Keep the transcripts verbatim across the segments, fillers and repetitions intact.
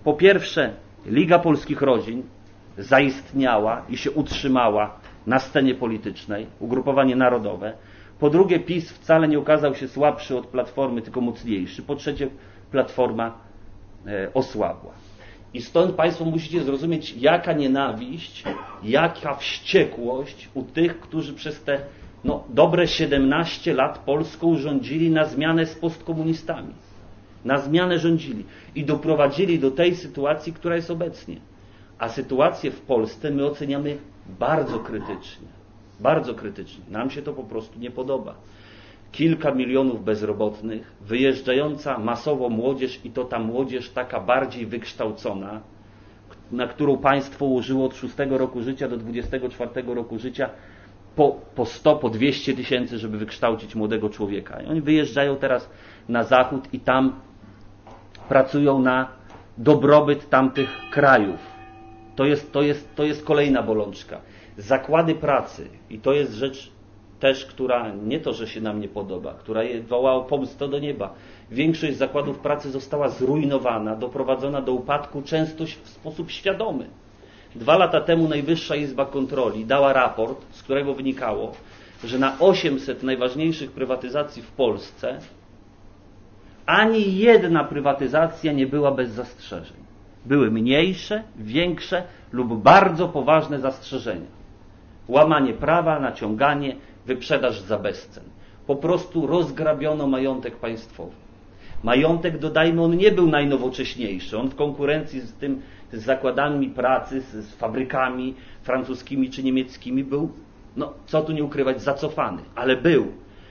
po pierwsze, Liga Polskich Rodzin zaistniała i się utrzymała na scenie politycznej, ugrupowanie narodowe. Po drugie, PiS wcale nie okazał się słabszy od Platformy, tylko mocniejszy. Po trzecie, Platforma e, osłabła. I stąd Państwo musicie zrozumieć, jaka nienawiść, jaka wściekłość u tych, którzy przez te no, dobre siedemnaście lat Polską rządzili na zmianę z postkomunistami. Na zmianę rządzili i doprowadzili do tej sytuacji, która jest obecnie. A sytuację w Polsce my oceniamy bardzo krytycznie. Bardzo krytycznie. Nam się to po prostu nie podoba. Kilka milionów bezrobotnych, wyjeżdżająca masowo młodzież i to ta młodzież taka bardziej wykształcona, na którą państwo ułożyło od szóstego roku życia do dwudziestego czwartego roku życia po, po sto, po dwieście tysięcy, żeby wykształcić młodego człowieka. I oni wyjeżdżają teraz na zachód i tam pracują na dobrobyt tamtych krajów. To jest, to jest, to jest kolejna bolączka. Zakłady pracy, i to jest rzecz też, która nie to, że się nam nie podoba, która wołała o pomstę do nieba. Większość zakładów pracy została zrujnowana, doprowadzona do upadku często w sposób świadomy. Dwa lata temu Najwyższa Izba Kontroli dała raport, z którego wynikało, że na osiemset najważniejszych prywatyzacji w Polsce ani jedna prywatyzacja nie była bez zastrzeżeń. Były mniejsze, większe lub bardzo poważne zastrzeżenia. Łamanie prawa, naciąganie, wyprzedaż za bezcen. Po prostu rozgrabiono majątek państwowy. Majątek, dodajmy, on nie był najnowocześniejszy. On w konkurencji z tym, z zakładami pracy, z, z fabrykami francuskimi czy niemieckimi był, no co tu nie ukrywać, zacofany. Ale był.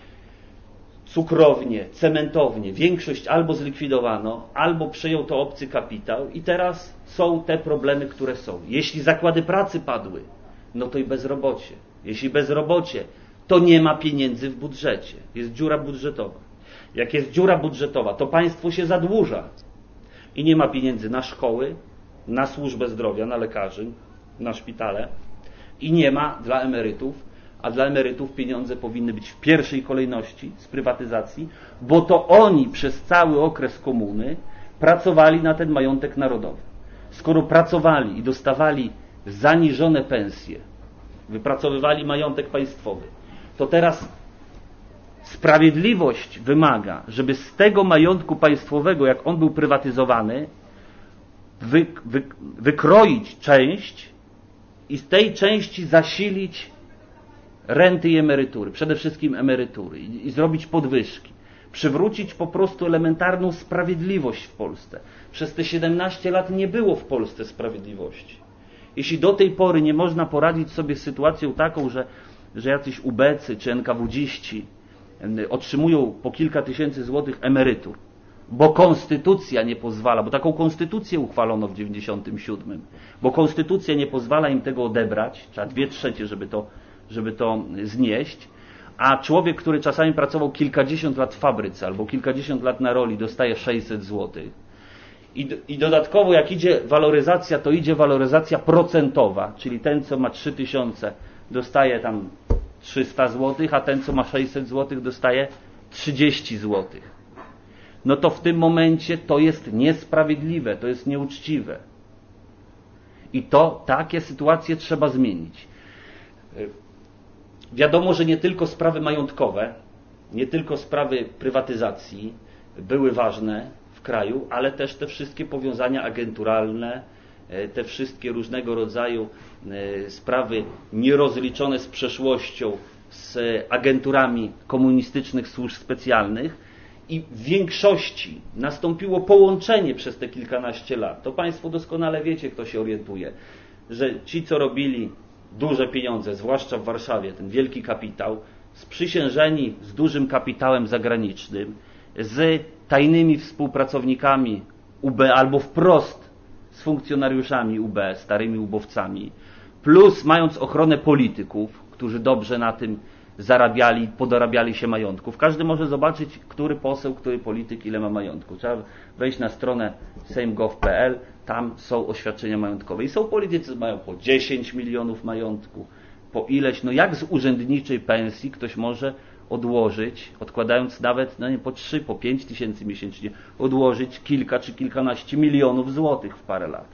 Cukrownie, cementownie, większość albo zlikwidowano, albo przejął to obcy kapitał i teraz są te problemy, które są. Jeśli zakłady pracy padły, no to i bezrobocie. Jeśli bezrobocie, to nie ma pieniędzy w budżecie. Jest dziura budżetowa. Jak jest dziura budżetowa, to państwo się zadłuża i nie ma pieniędzy na szkoły, na służbę zdrowia, na lekarzy, na szpitale i nie ma dla emerytów, a dla emerytów pieniądze powinny być w pierwszej kolejności z prywatyzacji, bo to oni przez cały okres komuny pracowali na ten majątek narodowy. Skoro pracowali i dostawali zaniżone pensje, wypracowywali majątek państwowy, to teraz sprawiedliwość wymaga, żeby z tego majątku państwowego, jak on był prywatyzowany, wy, wy, wykroić część i z tej części zasilić renty i emerytury, przede wszystkim emerytury i, i zrobić podwyżki. Przywrócić po prostu elementarną sprawiedliwość w Polsce. Przez te siedemnaście lat nie było w Polsce sprawiedliwości. Jeśli do tej pory nie można poradzić sobie z sytuacją taką, że, że jacyś ubecy czy enkawudziści otrzymują po kilka tysięcy złotych emerytur, bo konstytucja nie pozwala, bo taką konstytucję uchwalono w dziewięćdziesiątym siódmym, bo konstytucja nie pozwala im tego odebrać, trzeba dwie trzecie, żeby to, żeby to znieść, a człowiek, który czasami pracował kilkadziesiąt lat w fabryce albo kilkadziesiąt lat na roli, dostaje sześćset złotych. I, I dodatkowo jak idzie waloryzacja, to idzie waloryzacja procentowa, czyli ten, co ma trzy tysiące, dostaje tam trzysta złotych, a ten, co ma sześćset złotych, dostaje trzydzieści złotych. No to w tym momencie to jest niesprawiedliwe, to jest nieuczciwe. I to, takie sytuacje trzeba zmienić. Wiadomo, że nie tylko sprawy majątkowe, nie tylko sprawy prywatyzacji były ważne w kraju, ale też te wszystkie powiązania agenturalne, te wszystkie różnego rodzaju sprawy nierozliczone z przeszłością, z agenturami komunistycznych służb specjalnych i w większości nastąpiło połączenie przez te kilkanaście lat. To Państwo doskonale wiecie, kto się orientuje, że ci, co robili duże pieniądze, zwłaszcza w Warszawie, ten wielki kapitał, sprzysiężeni z dużym kapitałem zagranicznym, z tajnymi współpracownikami U B albo wprost z funkcjonariuszami U B, starymi ubowcami, plus mając ochronę polityków, którzy dobrze na tym zarabiali, podorabiali się majątków. Każdy może zobaczyć, który poseł, który polityk, ile ma majątku. Trzeba wejść na stronę sejm kropka gov kropka pe el, tam są oświadczenia majątkowe. I są politycy, którzy mają po dziesięć milionów majątku, po ileś. No jak z urzędniczej pensji ktoś może odłożyć, odkładając nawet no nie, po trzy, po pięć tysięcy miesięcznie, odłożyć kilka czy kilkanaście milionów złotych w parę lat.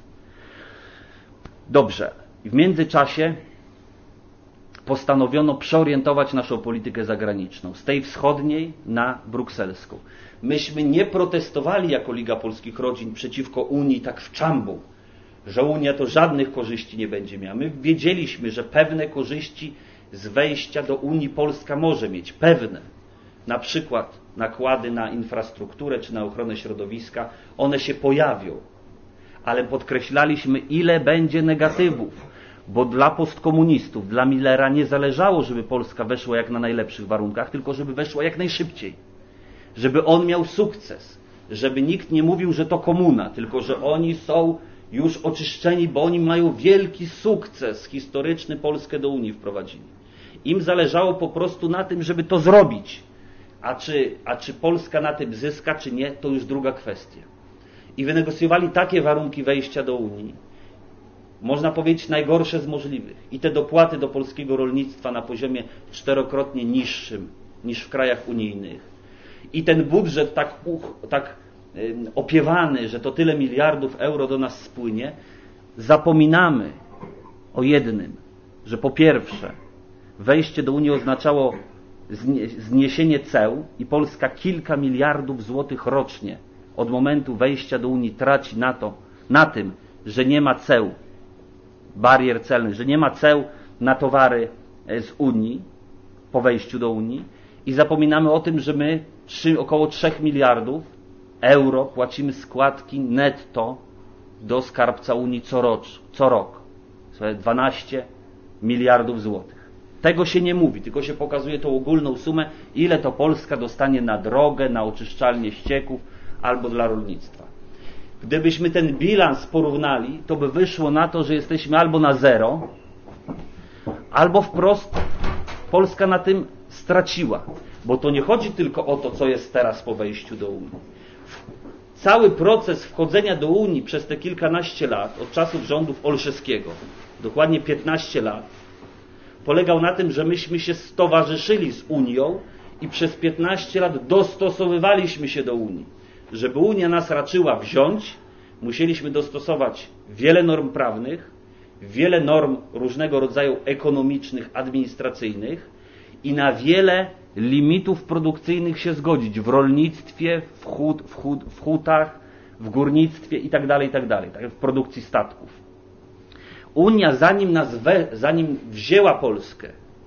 Dobrze. W międzyczasie postanowiono przeorientować naszą politykę zagraniczną z tej wschodniej na brukselską. Myśmy nie protestowali jako Liga Polskich Rodzin przeciwko Unii tak w czambu, że Unia to żadnych korzyści nie będzie miała. My wiedzieliśmy, że pewne korzyści z wejścia do Unii Polska może mieć, pewne. Na przykład nakłady na infrastrukturę czy na ochronę środowiska, one się pojawią. Ale podkreślaliśmy, ile będzie negatywów, bo dla postkomunistów, dla Millera nie zależało, żeby Polska weszła jak na najlepszych warunkach, tylko żeby weszła jak najszybciej. Żeby on miał sukces, żeby nikt nie mówił, że to komuna, tylko że oni są już oczyszczeni, bo oni mają wielki sukces historyczny, Polskę do Unii wprowadzili. Im zależało po prostu na tym, żeby to zrobić. A czy, a czy Polska na tym zyska, czy nie, to już druga kwestia. I wynegocjowali takie warunki wejścia do Unii, można powiedzieć najgorsze z możliwych. I te dopłaty do polskiego rolnictwa na poziomie czterokrotnie niższym niż w krajach unijnych. I ten budżet tak, uch, tak y, opiewany, że to tyle miliardów euro do nas spłynie, zapominamy o jednym, że po pierwsze wejście do Unii oznaczało zniesienie ceł i Polska kilka miliardów złotych rocznie od momentu wejścia do Unii traci na to, na tym, że nie ma ceł, barier celnych, że nie ma ceł na towary z Unii po wejściu do Unii i zapominamy o tym, że my trzy, około trzech miliardów euro płacimy składki netto do skarbca Unii co, rocz, co rok. dwanaście miliardów złotych. Tego się nie mówi, tylko się pokazuje tą ogólną sumę, ile to Polska dostanie na drogę, na oczyszczalnię ścieków albo dla rolnictwa. Gdybyśmy ten bilans porównali, to by wyszło na to, że jesteśmy albo na zero, albo wprost Polska na tym straciła. Bo to nie chodzi tylko o to, co jest teraz po wejściu do Unii. Cały proces wchodzenia do Unii przez te kilkanaście lat, od czasów rządów Olszewskiego, dokładnie piętnaście lat, polegał na tym, że myśmy się stowarzyszyli z Unią i przez piętnaście lat dostosowywaliśmy się do Unii. Żeby Unia nas raczyła wziąć, musieliśmy dostosować wiele norm prawnych, wiele norm różnego rodzaju ekonomicznych, administracyjnych i na wiele limitów produkcyjnych się zgodzić w rolnictwie, w, hut, w, hut, w hutach, w górnictwie itd., itd., tak, w produkcji statków. Unia, zanim, nas we, zanim wzięła Polskę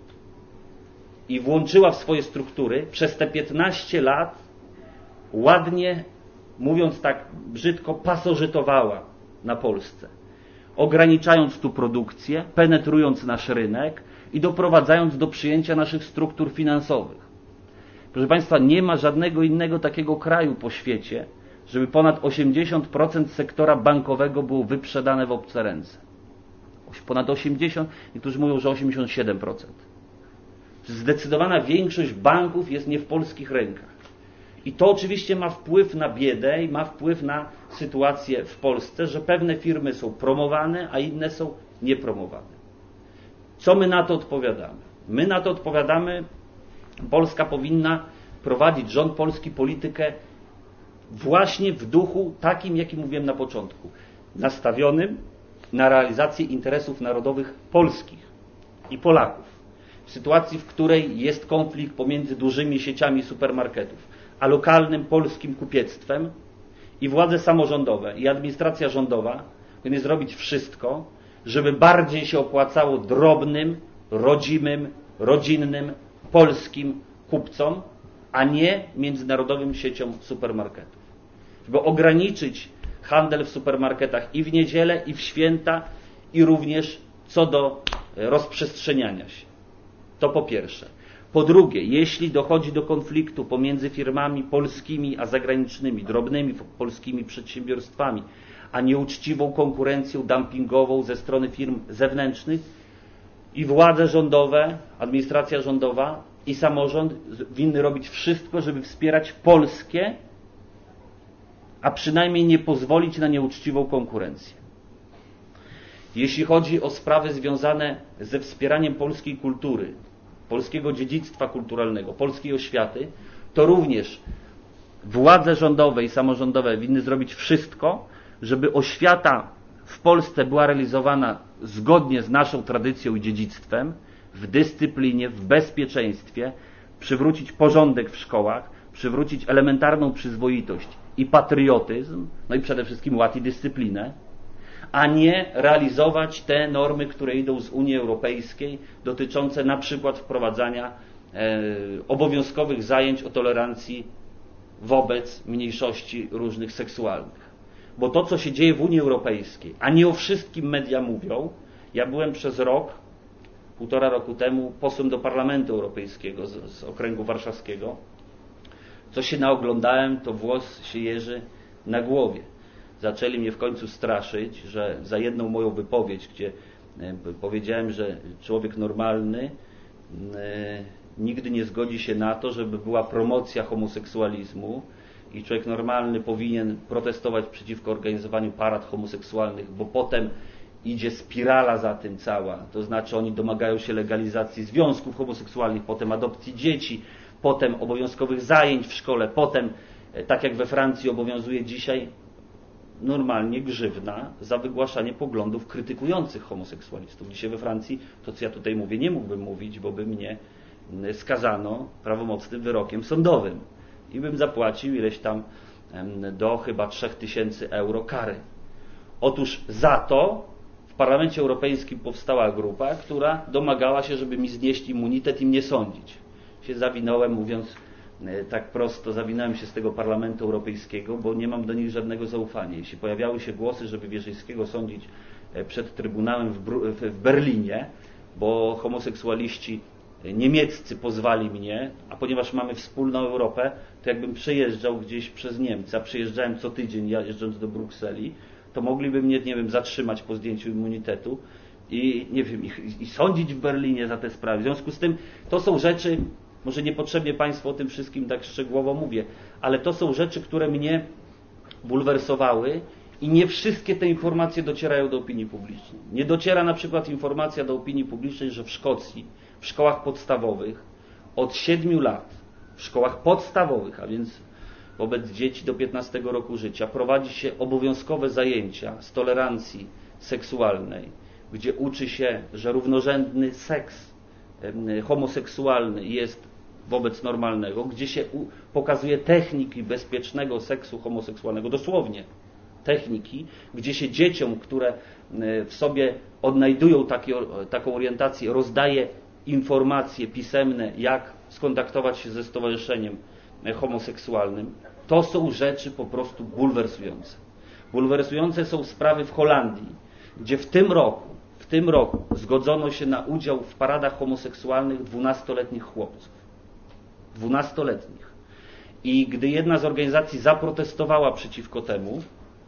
i włączyła w swoje struktury, przez te piętnaście lat ładnie, mówiąc tak brzydko, pasożytowała na Polsce, ograniczając tu produkcję, penetrując nasz rynek i doprowadzając do przyjęcia naszych struktur finansowych. Proszę Państwa, nie ma żadnego innego takiego kraju po świecie, żeby ponad osiemdziesiąt procent sektora bankowego było wyprzedane w obce ręce. Ponad osiemdziesiąt procent, niektórzy mówią, że osiemdziesiąt siedem procent. Zdecydowana większość banków jest nie w polskich rękach. I to oczywiście ma wpływ na biedę i ma wpływ na sytuację w Polsce, że pewne firmy są promowane, a inne są niepromowane. Co my na to odpowiadamy? My na to odpowiadamy, Polska powinna prowadzić, rząd polski, politykę właśnie w duchu takim, jaki mówiłem na początku, nastawionym na realizację interesów narodowych polskich i Polaków. W sytuacji, w której jest konflikt pomiędzy dużymi sieciami supermarketów, a lokalnym polskim kupiectwem i władze samorządowe i administracja rządowa powinny zrobić wszystko, żeby bardziej się opłacało drobnym, rodzimym, rodzinnym, polskim kupcom, a nie międzynarodowym sieciom supermarketów. Żeby ograniczyć handel w supermarketach i w niedzielę, i w święta, i również co do rozprzestrzeniania się. To po pierwsze. Po drugie, jeśli dochodzi do konfliktu pomiędzy firmami polskimi a zagranicznymi, drobnymi polskimi przedsiębiorstwami, a nieuczciwą konkurencją dumpingową ze strony firm zewnętrznych, i władze rządowe, administracja rządowa i samorząd winny robić wszystko, żeby wspierać polskie, a przynajmniej nie pozwolić na nieuczciwą konkurencję. Jeśli chodzi o sprawy związane ze wspieraniem polskiej kultury, polskiego dziedzictwa kulturalnego, polskiej oświaty, to również władze rządowe i samorządowe winny zrobić wszystko, żeby oświata w Polsce była realizowana zgodnie z naszą tradycją i dziedzictwem, w dyscyplinie, w bezpieczeństwie, przywrócić porządek w szkołach, przywrócić elementarną przyzwoitość i patriotyzm, no i przede wszystkim ład i dyscyplinę, a nie realizować te normy, które idą z Unii Europejskiej, dotyczące na przykład wprowadzania e, obowiązkowych zajęć o tolerancji wobec mniejszości różnych seksualnych. Bo to, co się dzieje w Unii Europejskiej, a nie o wszystkim media mówią, ja byłem przez rok, półtora roku temu posłem do Parlamentu Europejskiego z, z okręgu warszawskiego. Co się naoglądałem, to włos się jeży na głowie. Zaczęli mnie w końcu straszyć, że za jedną moją wypowiedź, gdzie powiedziałem, że człowiek normalny nigdy nie zgodzi się na to, żeby była promocja homoseksualizmu i człowiek normalny powinien protestować przeciwko organizowaniu parad homoseksualnych, bo potem idzie spirala za tym cała, to znaczy oni domagają się legalizacji związków homoseksualnych, potem adopcji dzieci, potem obowiązkowych zajęć w szkole, potem, tak jak we Francji obowiązuje dzisiaj, normalnie grzywna za wygłaszanie poglądów krytykujących homoseksualistów. Dzisiaj we Francji, to co ja tutaj mówię, nie mógłbym mówić, bo by mnie skazano prawomocnym wyrokiem sądowym i bym zapłacił ileś tam do chyba trzech tysięcy euro kary. Otóż za to w Parlamencie Europejskim powstała grupa, która domagała się, żeby mi znieść immunitet i mnie sądzić. Się zawinąłem, mówiąc tak prosto, zawinąłem się z tego Parlamentu Europejskiego, bo nie mam do nich żadnego zaufania. Jeśli pojawiały się głosy, żeby Wierzyńskiego sądzić przed Trybunałem w, Bru- w Berlinie, bo homoseksualiści niemieccy pozwali mnie, a ponieważ mamy wspólną Europę, to jakbym przejeżdżał gdzieś przez Niemcy, a przejeżdżałem co tydzień, jeżdżąc do Brukseli, to mogliby mnie, nie wiem, zatrzymać po zdjęciu immunitetu i, nie wiem, i, i sądzić w Berlinie za te sprawy. W związku z tym to są rzeczy, może niepotrzebnie Państwu o tym wszystkim tak szczegółowo mówię, ale to są rzeczy, które mnie bulwersowały i nie wszystkie te informacje docierają do opinii publicznej. Nie dociera na przykład informacja do opinii publicznej, że w Szkocji, w szkołach podstawowych od siedmiu lat, w szkołach podstawowych, a więc wobec dzieci do piętnastego roku życia, prowadzi się obowiązkowe zajęcia z tolerancji seksualnej, gdzie uczy się, że równorzędny seks homoseksualny jest wobec normalnego, gdzie się pokazuje techniki bezpiecznego seksu homoseksualnego, dosłownie techniki, gdzie się dzieciom, które w sobie odnajdują takie, taką orientację, rozdaje informacje pisemne, jak skontaktować się ze stowarzyszeniem homoseksualnym. To są rzeczy po prostu bulwersujące. Bulwersujące są sprawy w Holandii, gdzie w tym roku, w tym roku zgodzono się na udział w paradach homoseksualnych dwunastoletnich chłopców. Dwunastoletnich. I gdy jedna z organizacji zaprotestowała przeciwko temu,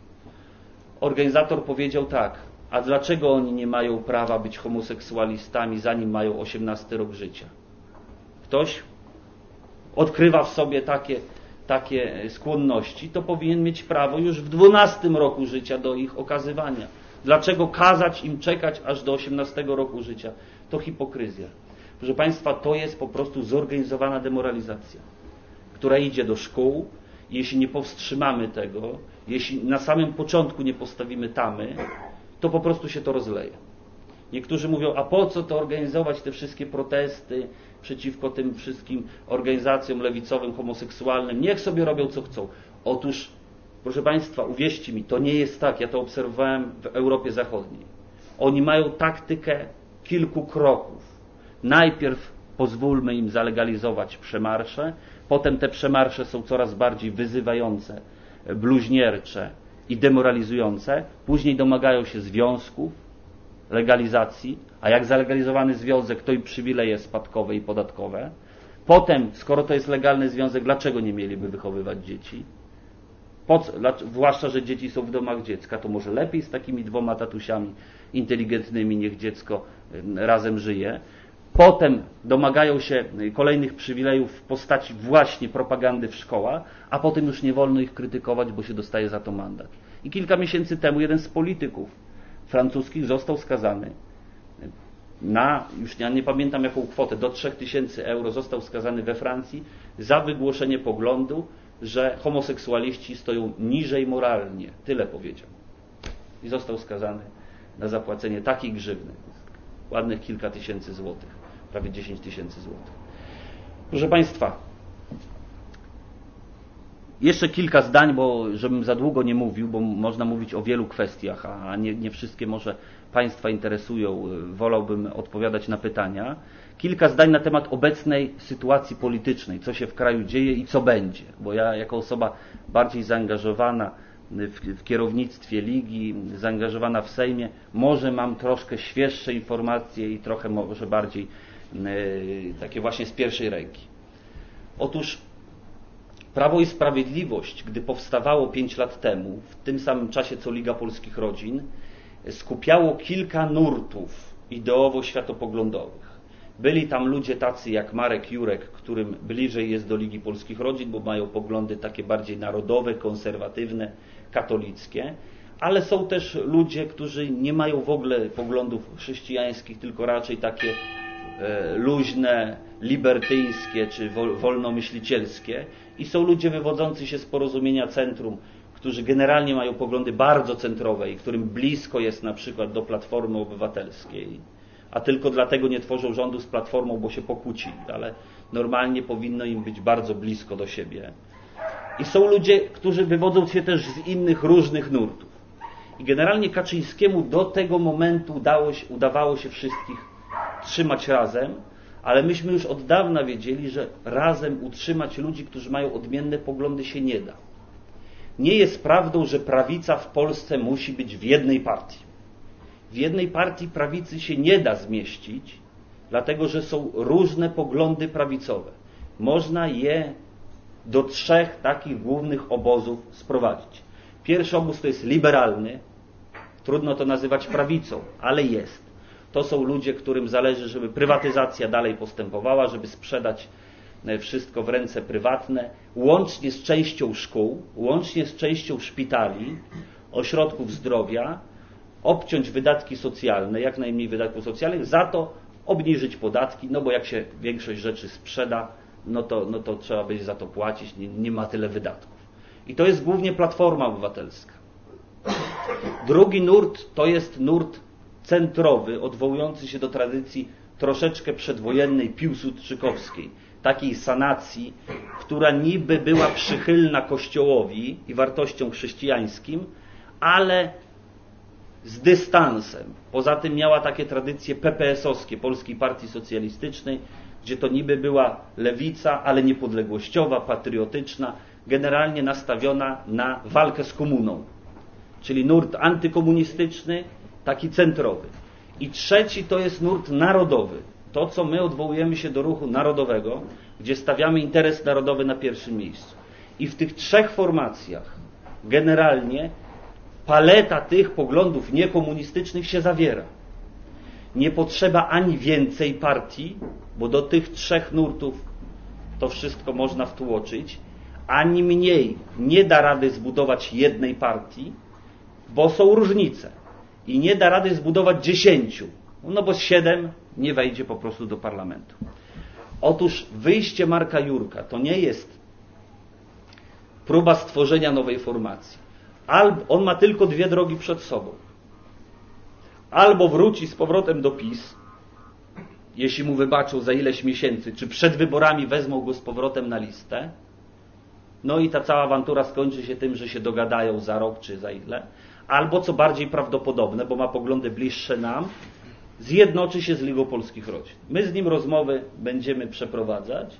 organizator powiedział tak: a dlaczego oni nie mają prawa być homoseksualistami, zanim mają osiemnasty rok życia? Ktoś odkrywa w sobie takie, takie skłonności, to powinien mieć prawo już w dwunastym roku życia do ich okazywania. Dlaczego kazać im czekać aż do osiemnastego roku życia? To hipokryzja. Proszę Państwa, to jest po prostu zorganizowana demoralizacja, która idzie do szkół. Jeśli nie powstrzymamy tego, jeśli na samym początku nie postawimy tamy, to po prostu się to rozleje. Niektórzy mówią, a po co to organizować te wszystkie protesty przeciwko tym wszystkim organizacjom lewicowym, homoseksualnym, niech sobie robią co chcą. Otóż, proszę Państwa, uwierzcie mi, to nie jest tak, ja to obserwowałem w Europie Zachodniej. Oni mają taktykę kilku kroków. Najpierw pozwólmy im zalegalizować przemarsze, potem te przemarsze są coraz bardziej wyzywające, bluźniercze i demoralizujące, później domagają się związków, legalizacji, a jak zalegalizowany związek, to i przywileje spadkowe i podatkowe. Potem, skoro to jest legalny związek, dlaczego nie mieliby wychowywać dzieci? Po co, zwłaszcza, że dzieci są w domach dziecka, to może lepiej z takimi dwoma tatusiami inteligentnymi, niech dziecko razem żyje. Potem domagają się kolejnych przywilejów w postaci właśnie propagandy w szkołach, a potem już nie wolno ich krytykować, bo się dostaje za to mandat. I kilka miesięcy temu jeden z polityków francuskich został skazany na, już ja nie pamiętam jaką kwotę, do trzech tysięcy euro został skazany we Francji za wygłoszenie poglądu, że homoseksualiści stoją niżej moralnie. Tyle powiedział. I został skazany na zapłacenie takiej grzywny. Ładnych kilka tysięcy złotych. Prawie dziesięć tysięcy złotych. Proszę Państwa, jeszcze kilka zdań, bo żebym za długo nie mówił, bo można mówić o wielu kwestiach, a nie, nie wszystkie może Państwa interesują. Wolałbym odpowiadać na pytania. Kilka zdań na temat obecnej sytuacji politycznej, co się w kraju dzieje i co będzie. Bo ja jako osoba bardziej zaangażowana w, w kierownictwie Ligi, zaangażowana w Sejmie, może mam troszkę świeższe informacje i trochę może bardziej yy, takie właśnie z pierwszej ręki. Otóż Prawo i Sprawiedliwość, gdy powstawało pięć lat temu, w tym samym czasie co Liga Polskich Rodzin, skupiało kilka nurtów ideowo-światopoglądowych. Byli tam ludzie tacy jak Marek Jurek, którym bliżej jest do Ligi Polskich Rodzin, bo mają poglądy takie bardziej narodowe, konserwatywne, katolickie, ale są też ludzie, którzy nie mają w ogóle poglądów chrześcijańskich, tylko raczej takie e, luźne, libertyńskie czy wolnomyślicielskie. I są ludzie wywodzący się z Porozumienia Centrum, którzy generalnie mają poglądy bardzo centrowe i którym blisko jest na przykład do Platformy Obywatelskiej, a tylko dlatego nie tworzą rządu z Platformą, bo się pokłócili, ale normalnie powinno im być bardzo blisko do siebie. I są ludzie, którzy wywodzą się też z innych różnych nurtów. I generalnie Kaczyńskiemu do tego momentu udało się, udawało się wszystkich trzymać razem, ale myśmy już od dawna wiedzieli, że razem utrzymać ludzi, którzy mają odmienne poglądy, się nie da. Nie jest prawdą, że prawica w Polsce musi być w jednej partii. W jednej partii prawicy się nie da zmieścić, dlatego że są różne poglądy prawicowe. Można je do trzech takich głównych obozów sprowadzić. Pierwszy obóz to jest liberalny, trudno to nazywać prawicą, ale jest. To są ludzie, którym zależy, żeby prywatyzacja dalej postępowała, żeby sprzedać wszystko w ręce prywatne, łącznie z częścią szkół, łącznie z częścią szpitali, ośrodków zdrowia, obciąć wydatki socjalne, jak najmniej wydatków socjalnych, za to obniżyć podatki, no bo jak się większość rzeczy sprzeda, no to, no to trzeba będzie za to płacić, nie, nie ma tyle wydatków. I to jest głównie Platforma Obywatelska. Drugi nurt to jest nurt centrowy, odwołujący się do tradycji troszeczkę przedwojennej, piłsudczykowskiej, takiej sanacji, która niby była przychylna Kościołowi i wartościom chrześcijańskim, ale z dystansem. Poza tym miała takie tradycje pe pe esowskie, Polskiej Partii Socjalistycznej, gdzie to niby była lewica, ale niepodległościowa, patriotyczna, generalnie nastawiona na walkę z komuną. Czyli nurt antykomunistyczny, taki centrowy. I trzeci to jest nurt narodowy. To, co my odwołujemy się do ruchu narodowego, gdzie stawiamy interes narodowy na pierwszym miejscu. I w tych trzech formacjach generalnie paleta tych poglądów niekomunistycznych się zawiera. Nie potrzeba ani więcej partii, bo do tych trzech nurtów to wszystko można wtłoczyć, ani mniej. Nie da rady zbudować jednej partii, bo są różnice. I nie da rady zbudować dziesięciu, no bo z siedem nie wejdzie po prostu do parlamentu. Otóż wyjście Marka Jurka to nie jest próba stworzenia nowej formacji. Albo on ma tylko dwie drogi przed sobą. Albo wróci z powrotem do PiS, jeśli mu wybaczą za ileś miesięcy, czy przed wyborami wezmą go z powrotem na listę, no i ta cała awantura skończy się tym, że się dogadają za rok czy za ile. Albo, co bardziej prawdopodobne, bo ma poglądy bliższe nam, zjednoczy się z Ligą Polskich Rodzin. My z nim rozmowy będziemy przeprowadzać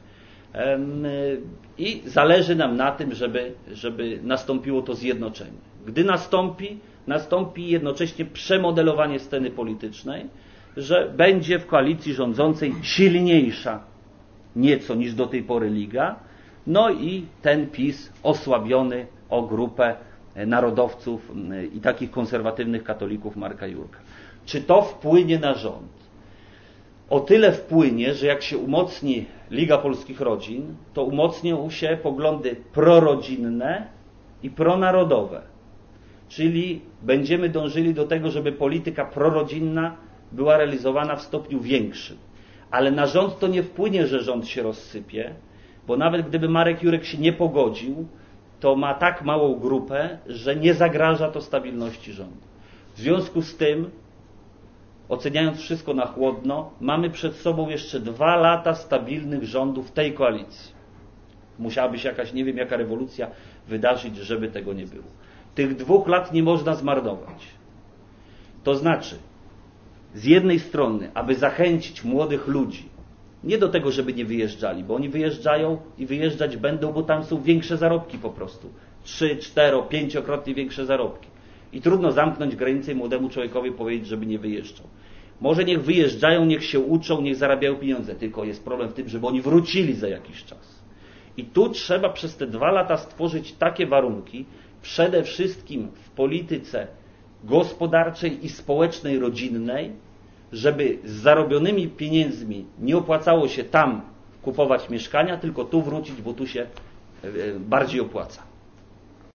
i zależy nam na tym, żeby, żeby nastąpiło to zjednoczenie. Gdy nastąpi, nastąpi jednocześnie przemodelowanie sceny politycznej, że będzie w koalicji rządzącej silniejsza nieco niż do tej pory Liga, no i ten PiS osłabiony o grupę narodowców i takich konserwatywnych katolików Marka Jurka. Czy to wpłynie na rząd? O tyle wpłynie, że jak się umocni Liga Polskich Rodzin, to umocnią się poglądy prorodzinne i pronarodowe. Czyli będziemy dążyli do tego, żeby polityka prorodzinna była realizowana w stopniu większym. Ale na rząd to nie wpłynie, że rząd się rozsypie, bo nawet gdyby Marek Jurek się nie pogodził, to ma tak małą grupę, że nie zagraża to stabilności rządu. W związku z tym, oceniając wszystko na chłodno, mamy przed sobą jeszcze dwa lata stabilnych rządów tej koalicji. Musiałaby się jakaś, nie wiem jaka rewolucja wydarzyć, żeby tego nie było. Tych dwóch lat nie można zmarnować. To znaczy, z jednej strony, aby zachęcić młodych ludzi, nie do tego, żeby nie wyjeżdżali, bo oni wyjeżdżają i wyjeżdżać będą, bo tam są większe zarobki po prostu. Trzy, cztero, pięciokrotnie większe zarobki. I trudno zamknąć granicę i młodemu człowiekowi powiedzieć, żeby nie wyjeżdżał. Może niech wyjeżdżają, niech się uczą, niech zarabiają pieniądze, tylko jest problem w tym, żeby oni wrócili za jakiś czas. I tu trzeba przez te dwa lata stworzyć takie warunki, przede wszystkim w polityce gospodarczej i społecznej, rodzinnej, żeby z zarobionymi pieniędzmi nie opłacało się tam kupować mieszkania, tylko tu wrócić, bo tu się bardziej opłaca.